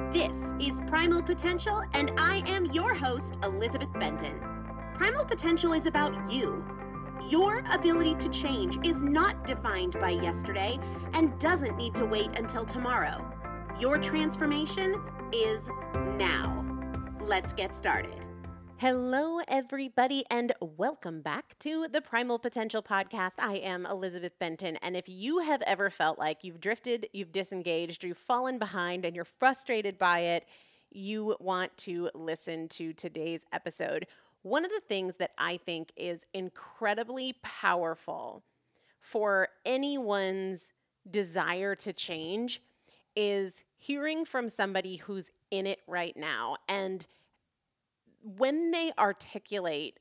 This is Primal Potential, and I am your host, Elizabeth Benton. Primal Potential is about you. Your ability to change is not defined by yesterday and doesn't need to wait until tomorrow. Your transformation is now. Let's get started. Hello, everybody, and welcome back to the Primal Potential Podcast. I am Elizabeth Benton, and if you have ever felt like you've drifted, you've disengaged, you've fallen behind, and you're frustrated by it, you want to listen to today's episode. One of the things that I think is incredibly powerful for anyone's desire to change is hearing from somebody who's in it right now. And when they articulate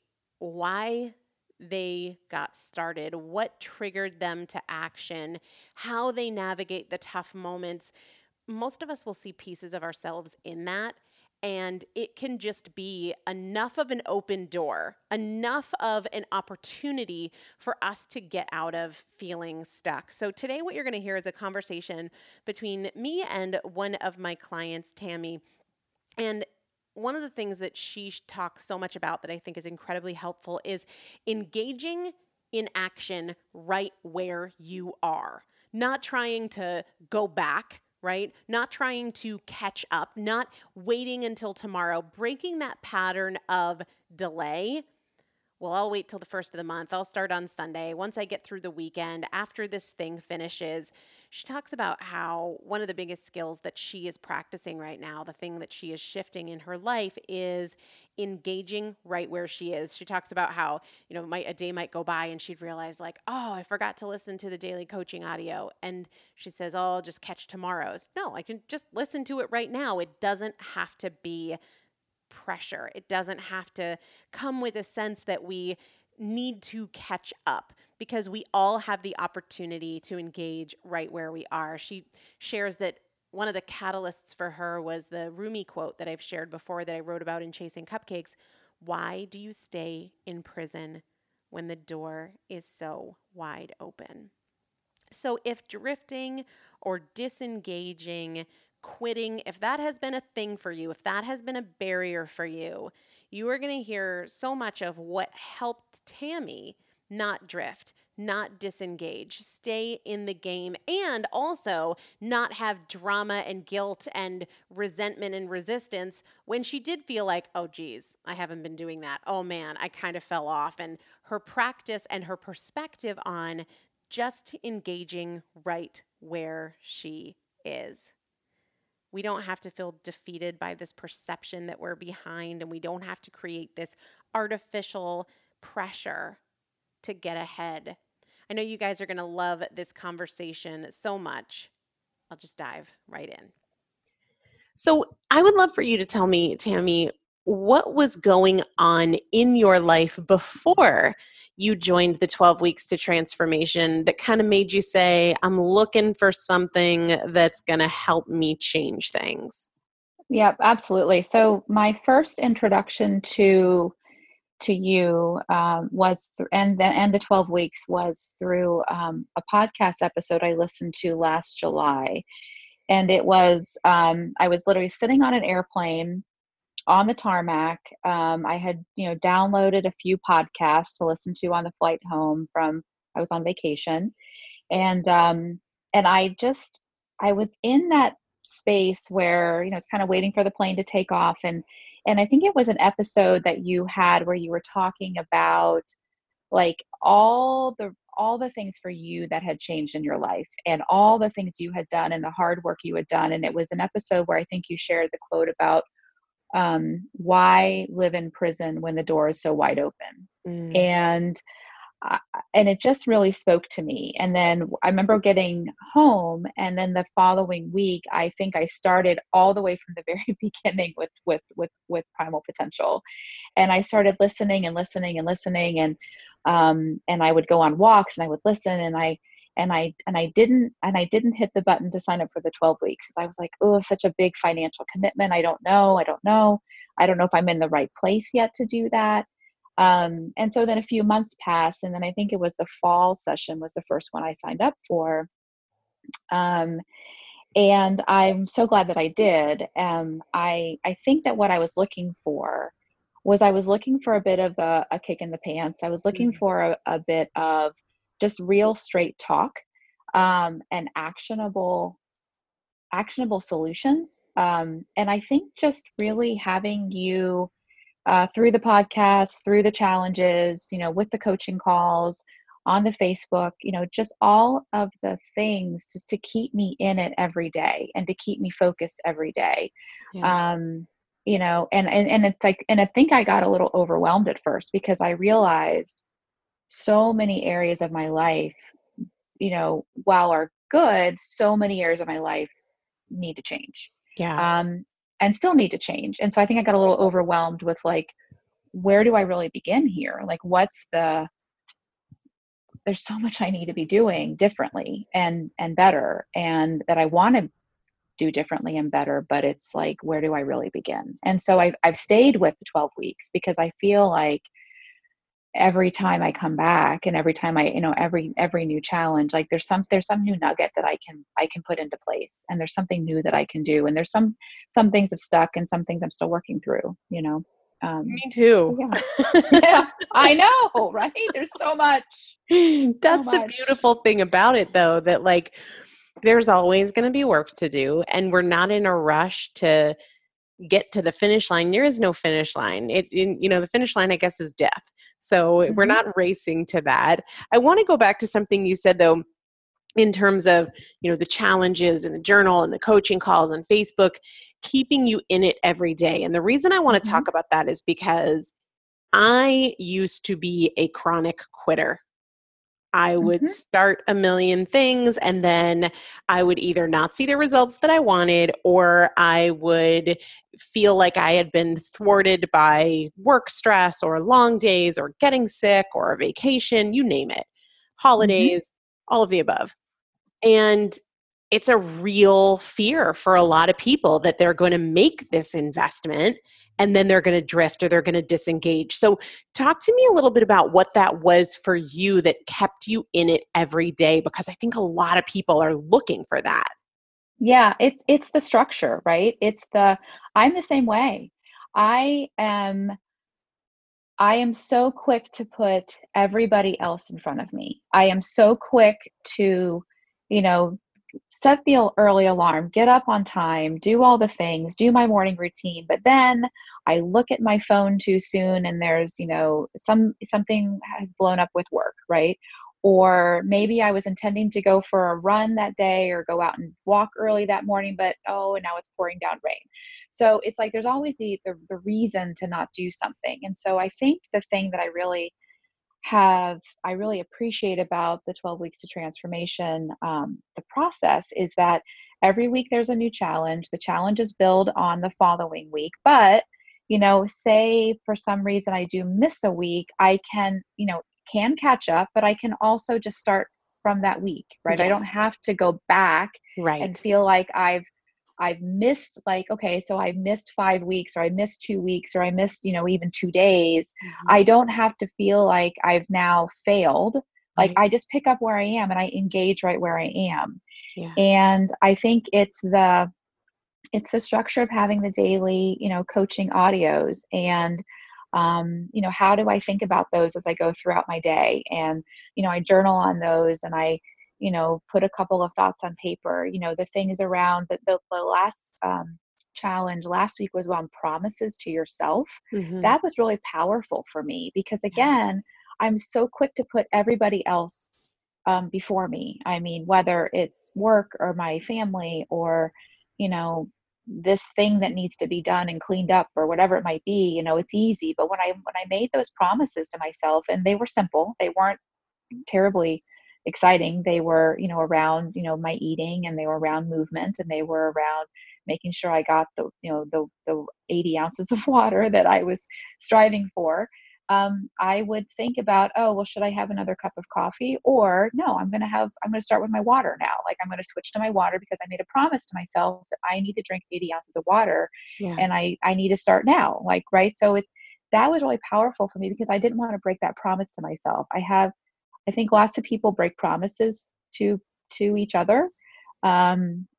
why they got started, what triggered them to action, how they navigate the tough moments, most of us will see pieces of ourselves in that. And it can just be enough of an open door, enough of an opportunity for us to get out of feeling stuck. So today what you're going to hear is a conversation between me and one of my clients, Tammy. And one of the things that she talks so much about that I think is incredibly helpful is engaging in action right where you are, not trying to go back, right? Not trying to catch up, not waiting until tomorrow, breaking that pattern of delay. Well, I'll wait till the first of the month. I'll start on Sunday. Once I get through the weekend, after this thing finishes, she talks about how one of the biggest skills that she is practicing right now, the thing that she is shifting in her life, is engaging right where she is. She talks about how, a day might go by and she'd realize like, oh, I forgot to listen to the daily coaching audio. And she says, oh, I'll just catch tomorrow's. No, I can just listen to it right now. It doesn't have to be pressure. It doesn't have to come with a sense that we need to catch up, because we all have the opportunity to engage right where we are. She shares that one of the catalysts for her was the Rumi quote that I've shared before that I wrote about in Chasing Cupcakes. Why do you stay in prison when the door is so wide open? So if drifting or disengaging, quitting, if that has been a thing for you, if that has been a barrier for you, you are going to hear so much of what helped Tammy not drift, not disengage, stay in the game, and also not have drama and guilt and resentment and resistance when she did feel like, oh, geez, I haven't been doing that. Oh, man, I kind of fell off. And her practice and her perspective on just engaging right where she is. We don't have to feel defeated by this perception that we're behind, and we don't have to create this artificial pressure to get ahead. I know you guys are going to love this conversation so much. I'll just dive right in. So I would love for you to tell me, Tammy, what was going on in your life before you joined the 12 Weeks to Transformation that kind of made you say, I'm looking for something that's going to help me change things? Yep, absolutely. So my first introduction to you was and the 12 weeks was through a podcast episode I listened to last July, and it was I was literally sitting on an airplane on the tarmac. I had downloaded a few podcasts to listen to on the flight home from I was on vacation, and I was in that space where it's kind of waiting for the plane to take off, and I think it was an episode that you had where you were talking about like all the things for you that had changed in your life and all the things you had done and the hard work you had done. And it was an episode where I think you shared the quote about why live in prison when the door is so wide open. And I- and it just really spoke to me. And then I remember getting home, and then the following week, I think I started all the way from the very beginning with Primal Potential, and I started listening and listening and listening, and I would go on walks and I would listen, and I didn't hit the button to sign up for the 12 weeks. I was like, oh, such a big financial commitment. I don't know if I'm in the right place yet to do that. And so then a few months passed, and then I think it was the fall session was the first one I signed up for. And I'm so glad that I did. I think that what I was looking for was I was looking for a bit of a kick in the pants. I was looking Mm. for a bit of just real straight talk, and actionable solutions. And I think just really having you, through the podcast, through the challenges, with the coaching calls, on the Facebook, just all of the things just to keep me in it every day and to keep me focused every day. Yeah. And it's like, and I think I got a little overwhelmed at first because I realized so many areas of my life, while are good, so many areas of my life need to change, Yeah. um, and still need to change. And so I think I got a little overwhelmed with like, where do I really begin here? Like, there's so much I need to be doing differently and better, and that I want to do differently and better, but it's like, where do I really begin? And so I've stayed with the 12 weeks because I feel like every time I come back and every time every new challenge, like there's some new nugget that I can put into place, and there's something new that I can do. And there's some things have stuck and some things I'm still working through. Me So too. yeah. Yeah, I know, right? There's so much. That's the beautiful thing about it, though, that like there's always going to be work to do, and we're not in a rush to get to the finish line. There is no finish line. The finish line, I guess, is death. So we're Mhm. not racing to that. I want to go back to something you said, though, in terms of, the challenges and the journal and the coaching calls on Facebook, keeping you in it every day. And the reason I want to Mhm. talk about that is because I used to be a chronic quitter. I would Mhm. start a million things and then I would either not see the results that I wanted, or I would feel like I had been thwarted by work stress or long days or getting sick or a vacation, you name it, Mhm. holidays, all of the above. And it's a real fear for a lot of people that they're going to make this investment and then they're going to drift or they're going to disengage. So, talk to me a little bit about what that was for you that kept you in it every day, because I think a lot of people are looking for that. Yeah, it's the structure, right? I'm the same way. I am I am so quick to put everybody else in front of me. I am so quick to, you know, set the early alarm, get up on time, do all the things, do my morning routine. But then I look at my phone too soon and there's, something has blown up with work, right? Or maybe I was intending to go for a run that day or go out and walk early that morning, but oh, and now it's pouring down rain. So it's like there's always the reason to not do something. And so I think the thing that I really appreciate about the 12 weeks to transformation, the process is that every week there's a new challenge. The challenges build on the following week, but say for some reason I do miss a week, I can catch up, but I can also just start from that week, right? I don't Yes. have to go back and Right. feel like I've missed, like, okay, so I missed 5 weeks or I missed 2 weeks or I missed, even 2 days. Mhm. I don't have to feel like I've now failed. Like Right. I just pick up where I am and I engage right where I am. Yeah. And I think it's the structure of having the daily, coaching audios and how do I think about those as I go throughout my day? And, I journal on those and I, put a couple of thoughts on paper. The things around the last challenge last week was around promises to yourself. Mhm. That was really powerful for me because, Yeah. again, I'm so quick to put everybody else before me. I mean, whether it's work or my family or, you know, this thing that needs to be done and cleaned up or whatever it might be, it's easy. But when I made those promises to myself, and they were simple, they weren't terribly exciting. They were, around, my eating, and they were around movement, and they were around making sure I got the 80 ounces of water that I was striving for. I would think about, oh, well, should I have another cup of coffee? Or no, I'm going to start with my water now. Like I'm going to switch to my water because I made a promise to myself that I need to drink 80 ounces of water Yeah. and I need to start now. Like, right. So that was really powerful for me because I didn't want to break that promise to myself. I think lots of people break promises to each other.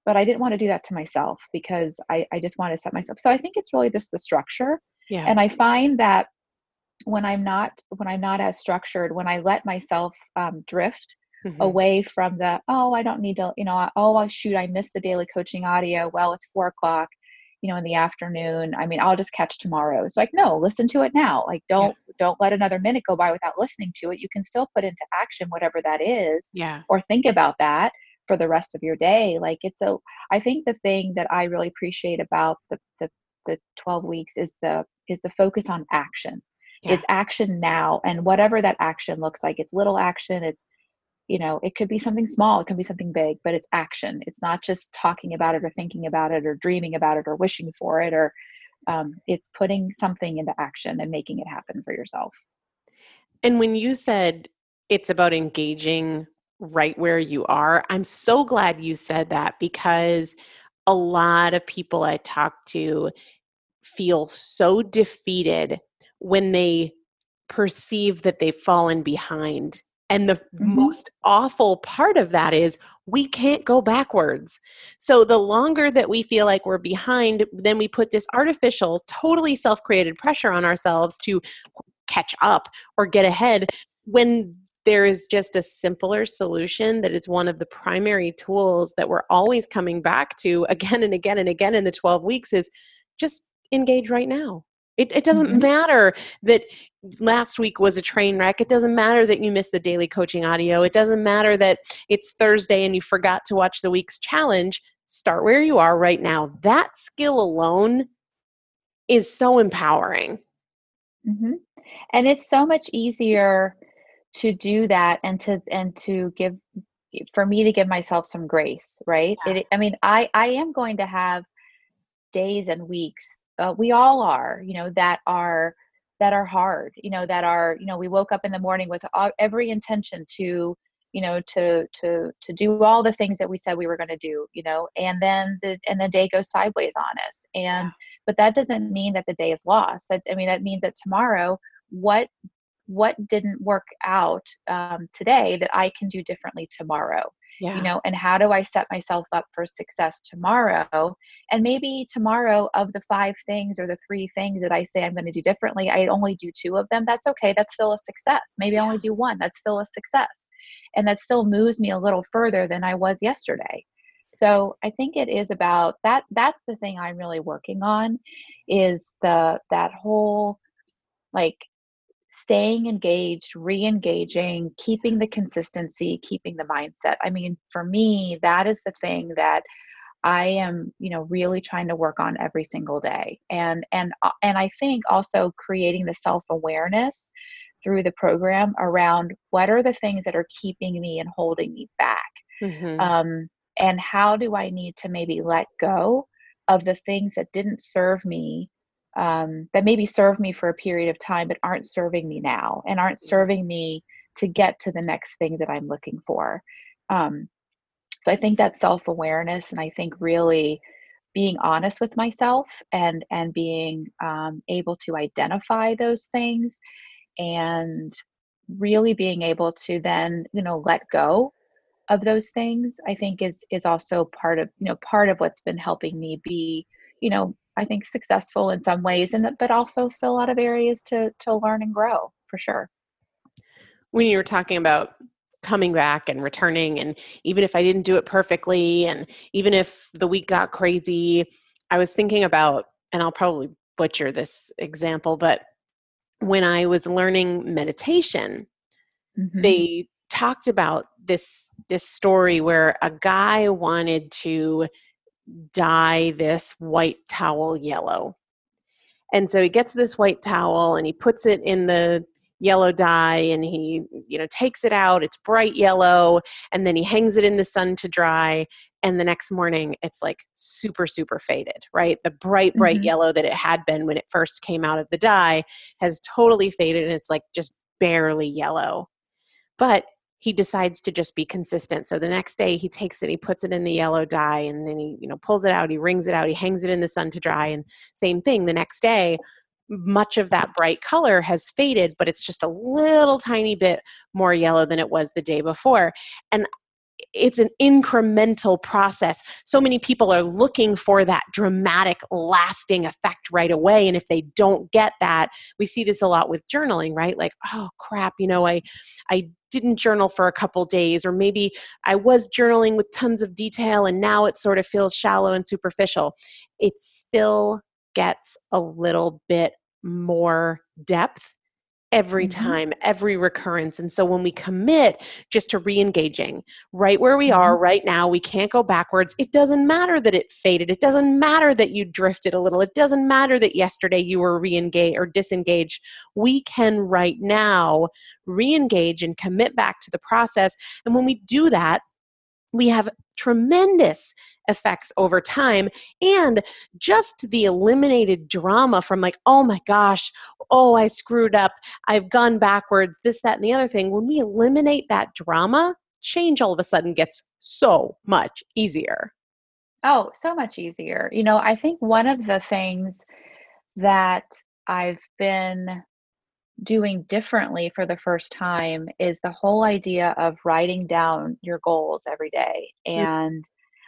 but I didn't want to do that to myself because I just want to set myself. So I think it's really just the structure. Yeah. And I find that when I'm not as structured, when I let myself drift away from the, oh, I don't need to, oh, shoot, I missed the daily coaching audio. Well, it's 4:00, in the afternoon. I mean, I'll just catch tomorrow. It's like, no, listen to it now. Like, don't let another minute go by without listening to it. You can still put into action whatever that is, or think about that for the rest of your day. Like, I think the thing that I really appreciate about the 12 weeks is the focus on action. It's action now. And whatever that action looks like, it's little action. It's, it could be something small, it can be something big, but it's action. It's not just talking about it or thinking about it or dreaming about it or wishing for it, or it's putting something into action and making it happen for yourself. And when you said it's about engaging right where you are, I'm so glad you said that, because a lot of people I talk to feel so defeated when they perceive that they've fallen behind. And the most awful part of that is we can't go backwards. So the longer that we feel like we're behind, then we put this artificial, totally self-created pressure on ourselves to catch up or get ahead, when there is just a simpler solution that is one of the primary tools that we're always coming back to again and again and again in the 12 weeks is just engage right now. It doesn't matter that last week was a train wreck. It doesn't matter that you missed the daily coaching audio. It doesn't matter that it's Thursday and you forgot to watch the week's challenge. Start where you are right now. That skill alone is so empowering. And it's so much easier to do that and to give, for me to give myself some grace, right? I am going to have days and weeks, we all are, that are hard, that are, we woke up in the morning with every intention to, to do all the things that we said we were going to do, and then the day goes sideways on us. But that doesn't mean that the day is lost. That means that tomorrow, what didn't work out today that I can do differently tomorrow. And how do I set myself up for success tomorrow? And maybe tomorrow, of the 5 things or the 3 things that I say I'm going to do differently, I only do 2 of them. That's okay. That's still a success. Maybe I only do 1. That's still a success. And that still moves me a little further than I was yesterday. So I think it is about that. That's the thing I'm really working on, is that whole, like, staying engaged, re-engaging, keeping the consistency, keeping the mindset. I mean, for me, that is the thing that I am, really trying to work on every single day. And I think also creating the self-awareness through the program around what are the things that are keeping me and holding me back. And how do I need to maybe let go of the things that didn't serve me, that maybe served me for a period of time, but aren't serving me now and aren't serving me to get to the next thing that I'm looking for. So I think that's self-awareness, and I think really being honest with myself and being able to identify those things, and really being able to then, let go of those things, I think is also part of what's been helping me be, I think, successful in some ways, but also still a lot of areas to learn and grow, for sure. When you were talking about coming back and returning, and even if I didn't do it perfectly, and even if the week got crazy, I was thinking about, and I'll probably butcher this example, but when I was learning meditation, they talked about this story where a guy wanted to dye this white towel yellow. And so he gets this white towel and he puts it in the yellow dye, and he, takes it out. It's bright yellow, and then he hangs it in the sun to dry. And the next morning it's like super, super faded, right? The bright yellow that it had been when it first came out of the dye has totally faded, and it's like just barely yellow. But he decides to just be consistent. So the next day he takes it, he puts it in the yellow dye, and then he, pulls it out, he wrings it out, he hangs it in the sun to dry. And same thing the next day, much of that bright color has faded, but it's just a little tiny bit more yellow than it was the day before. And it's an incremental process. So many people are looking for that dramatic, lasting effect right away. And if they don't get that, we see this a lot with journaling, right? Like, oh crap, I didn't journal for a couple days, or maybe I was journaling with tons of detail and now it sort of feels shallow and superficial. It still gets a little bit more depth every time, every recurrence. And so when we commit just to re-engaging right where we are right now, we can't go backwards. It doesn't matter that it faded. It doesn't matter that you drifted a little. It doesn't matter that yesterday you were re-engaged or disengaged. We can right now re-engage and commit back to the process. And when we do that, we have tremendous effects over time, and just the eliminated drama from like, oh my gosh, oh, I screwed up, I've gone backwards, this, that, and the other thing. When we eliminate that drama, change all of a sudden gets so much easier. Oh, so much easier. I think one of the things that I've been doing differently for the first time is the whole idea of writing down your goals every day. And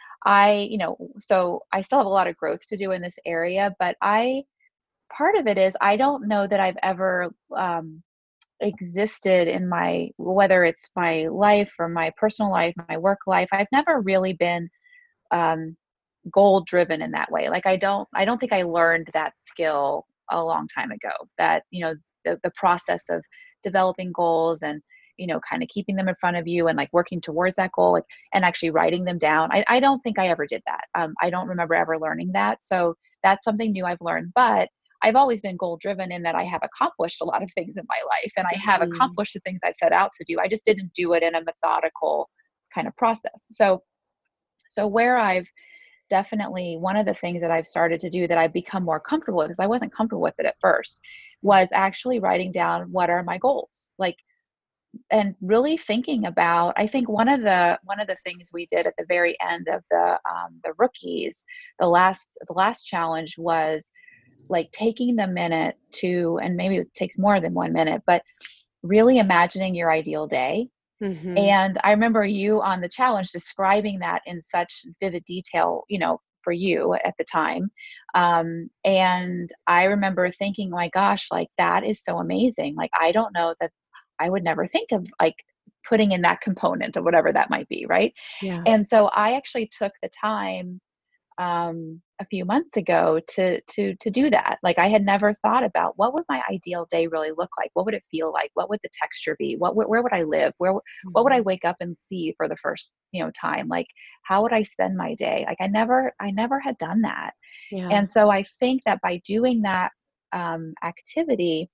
so I still have a lot of growth to do in this area, but part of it is I don't know that I've ever existed in whether it's my life or my personal life, my work life. I've never really been goal driven in that way. Like I don't think I learned that skill a long time ago, that, the process of developing goals and, kind of keeping them in front of you and like working towards that goal, like, and actually writing them down. I don't think I ever did that. I don't remember ever learning that. So that's something new I've learned, but I've always been goal driven in that I have accomplished a lot of things in my life, and I have accomplished the things I've set out to do. I just didn't do it in a methodical kind of process. So where I've definitely, one of the things that I've started to do that I've become more comfortable with, because I wasn't comfortable with it at first, was actually writing down what are my goals, like, and really thinking about. I think one of the things we did at the very end of the rookies, the last challenge, was like taking the minute to, and maybe it takes more than 1 minute, but really imagining your ideal day. And I remember you on the challenge describing that in such vivid detail, for you at the time. And I remember thinking, my gosh, like that is so amazing. Like, I don't know that I would never think of like putting in that component or whatever that might be. Right. Yeah. And so I actually took the time a few months ago to do that. Like, I had never thought about what would my ideal day really look like? What would it feel like? What would the texture be? Where would I live? What would I wake up and see for the first, time? Like, how would I spend my day? Like, I never had done that. Yeah. And so I think that by doing that activity,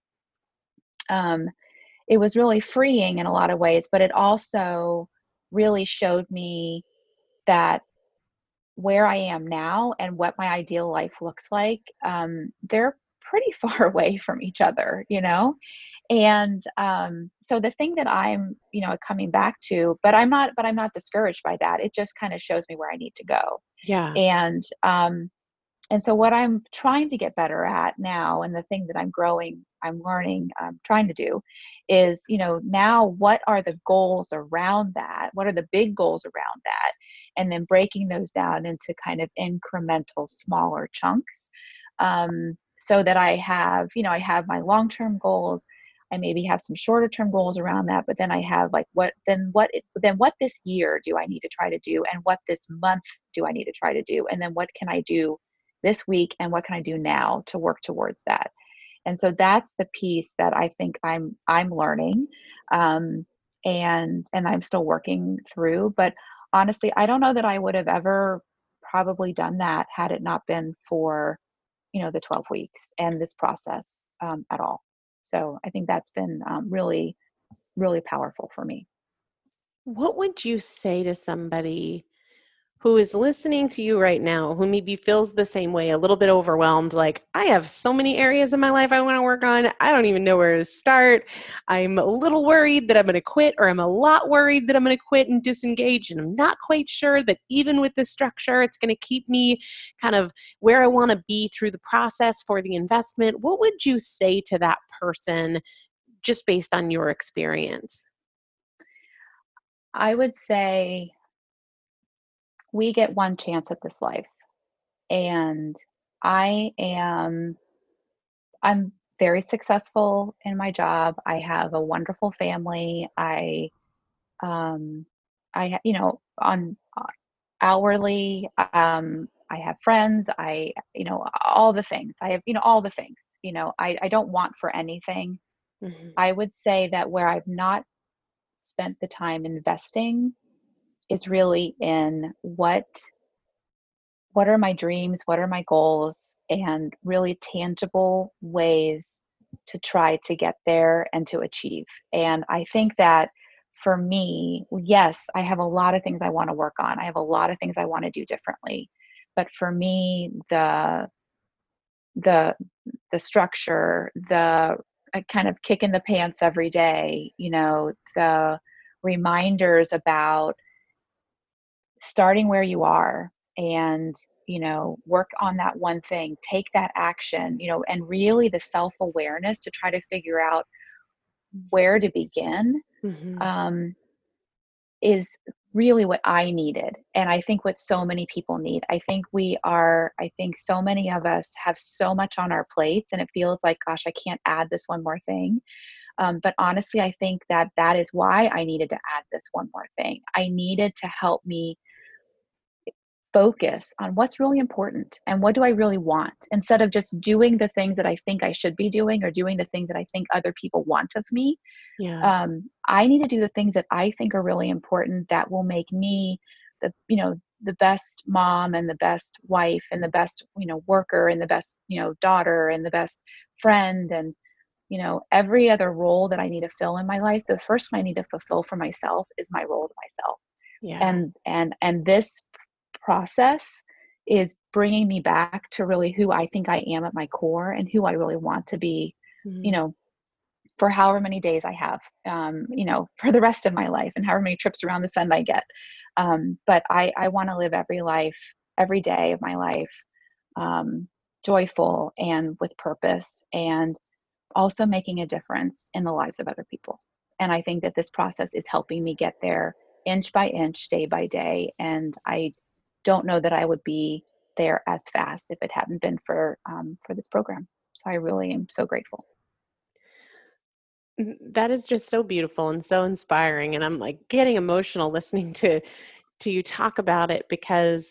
it was really freeing in a lot of ways, but it also really showed me that where I am now and what my ideal life looks like, they're pretty far away from each other, And so the thing that I'm, coming back to, but I'm not discouraged by that. It just kind of shows me where I need to go. Yeah. And so what I'm trying to get better at now, and the thing that I'm learning, trying to do is, now what are the goals around that? What are the big goals around that? And then breaking those down into kind of incremental, smaller chunks. So that I have my long-term goals. I maybe have some shorter term goals around that, but then I have like, what this year do I need to try to do? And what this month do I need to try to do? And then what can I do this week, and what can I do now to work towards that? And so that's the piece that I think I'm learning, and I'm still working through. But honestly, I don't know that I would have ever probably done that had it not been for, the 12 weeks and this process at all. So I think that's been really, really powerful for me. What would you say to somebody who is listening to you right now, who maybe feels the same way, a little bit overwhelmed, like, I have so many areas in my life I want to work on, I don't even know where to start. I'm a little worried that I'm going to quit, or I'm a lot worried that I'm going to quit and disengage, and I'm not quite sure that even with this structure, it's going to keep me kind of where I want to be through the process for the investment. What would you say to that person just based on your experience? I would say we get one chance at this life. And I'm very successful in my job. I have a wonderful family. Um, on hourly, I have friends. All the things. I have, all the things. I don't want for anything. Mm-hmm. I would say that where I've not spent the time investing is really in what are my dreams, what are my goals, and really tangible ways to try to get there and to achieve. And I think that for me, yes, I have a lot of things I want to work on. I have a lot of things I want to do differently. But for me, the structure, the kind of kick in the pants every day, the reminders about starting where you are and work on that one thing, take that action, and really the self-awareness to try to figure out where to begin, Mm-hmm. is really what I needed. And I think what so many people need. I think so many of us have so much on our plates and it feels like, gosh, I can't add this one more thing. But honestly, I think that is why I needed to add this one more thing. I needed to help me focus on what's really important and what do I really want, instead of just doing the things that I think I should be doing or doing the things that I think other people want of me. Yeah. I need to do the things that I think are really important that will make me the best mom and the best wife and the best, worker and the best, daughter and the best friend and, every other role that I need to fill in my life. The first one I need to fulfill for myself is my role to myself. Yeah. And this process is bringing me back to really who I think I am at my core and who I really want to be, Mm-hmm. For however many days I have, for the rest of my life and however many trips around the sun I get. But I want to live every day of my life, joyful and with purpose, and also making a difference in the lives of other people. And I think that this process is helping me get there inch by inch, day by day. And I don't know that I would be there as fast if it hadn't been for this program. So I really am so grateful. That is just so beautiful and so inspiring. And I'm like getting emotional listening to you talk about it, because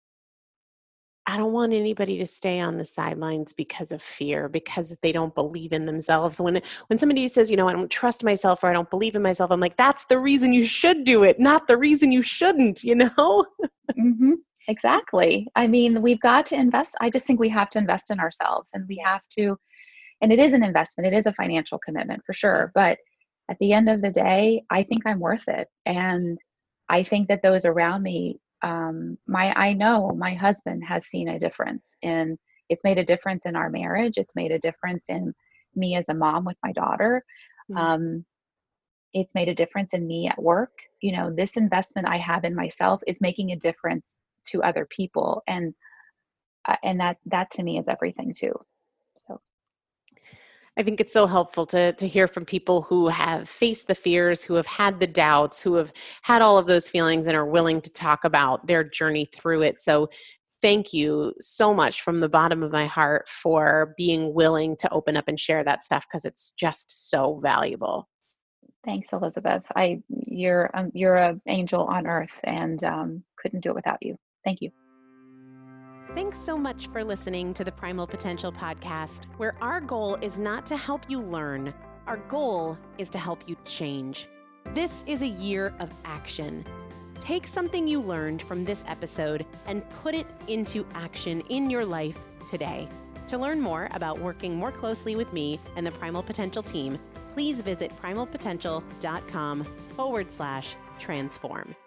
I don't want anybody to stay on the sidelines because of fear, because they don't believe in themselves. When somebody says, I don't trust myself or I don't believe in myself, I'm like, that's the reason you should do it, not the reason you shouldn't, Mm-hmm. Exactly. I mean, we've got to invest. I just think we have to invest in ourselves, and we have to, and it is an investment. It is a financial commitment for sure. But at the end of the day, I think I'm worth it. And I think that those around me, I know my husband has seen a difference it's made a difference in our marriage. It's made a difference in me as a mom with my daughter. Mm-hmm. It's made a difference in me at work. This investment I have in myself is making a difference to other people. And that to me is everything too. So I think it's so helpful to hear from people who have faced the fears, who have had the doubts, who have had all of those feelings and are willing to talk about their journey through it. So thank you so much from the bottom of my heart for being willing to open up and share that stuff, because it's just so valuable. thanks, Elizabeth. You're an angel on earth, and couldn't do it without you. Thank you. Thanks so much for listening to the Primal Potential Podcast, where our goal is not to help you learn. Our goal is to help you change. This is a year of action. Take something you learned from this episode and put it into action in your life today. To learn more about working more closely with me and the Primal Potential team, please visit primalpotential.com/transform.